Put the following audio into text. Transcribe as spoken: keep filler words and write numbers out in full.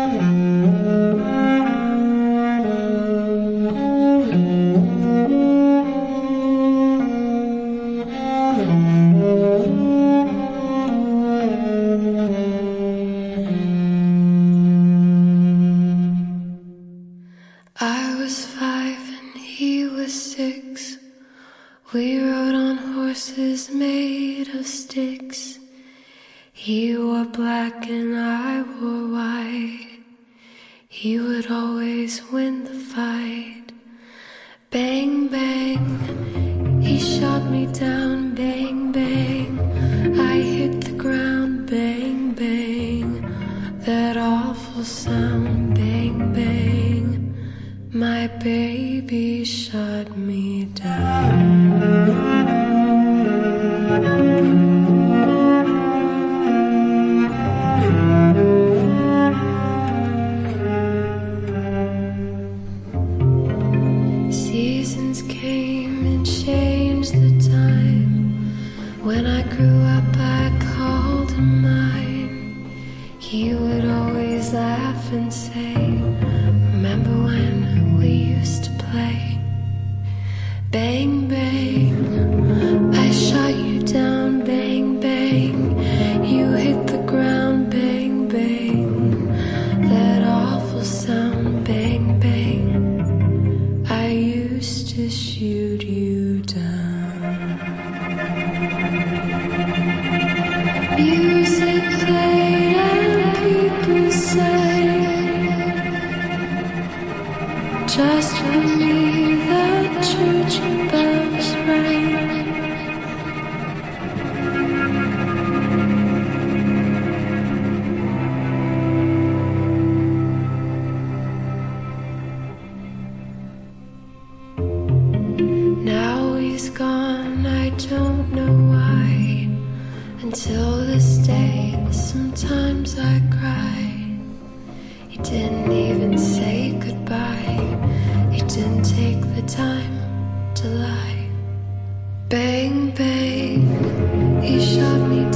I was five and he was six. We rode on horses made of sticks. He wore black and I wore white. He would always win the fight. Bang, bang, he shot me down. Bang, bang, I hit the ground. Bang, bang, that awful sound. Bang, bang, my baby shot me down. Seasons came and changed the time. When I grew up I called him mine. He would always laugh and say, remember when we used to play? Bang, bang, I shot you down. Bang, bang, you hit the ground. Bang, bang, that awful sound. Bang, bang, I used to shoot you down. Music played and people sang. Just for me the church bells rang. Now he's gone, I don't know why. Until this day, sometimes I cry. He didn't even say goodbye. He didn't take the time to lie. Bang, bang, he shot me